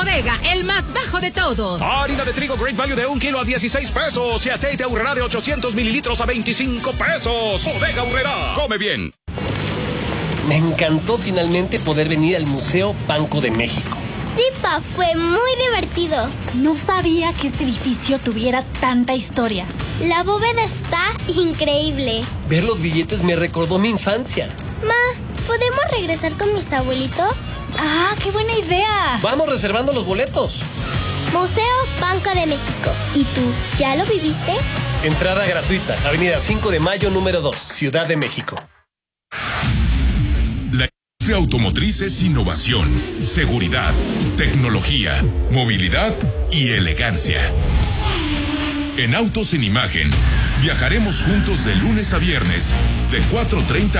Bodega, el más bajo de todos. Harina de trigo Great Value de 1 kilo a 16 pesos y aceite Aurrerá de 800 mililitros a 25 pesos. Bodega Aurrerá. Come bien. Me encantó finalmente poder venir al Museo Banco de México. Sí, Pa, fue muy divertido. No sabía que este edificio tuviera tanta historia. La bóveda está increíble. Ver los billetes me recordó mi infancia. Ma, ¿podemos regresar con mis abuelitos? ¡Ah, qué buena idea! Vamos reservando los boletos. Museo Banco de México. ¿Y tú, ya lo viviste? Entrada gratuita, Avenida 5 de Mayo, número 2, Ciudad de México. La industria automotriz es innovación, seguridad, tecnología, movilidad y elegancia. En Autos en Imagen, viajaremos juntos de lunes a viernes, de 4:30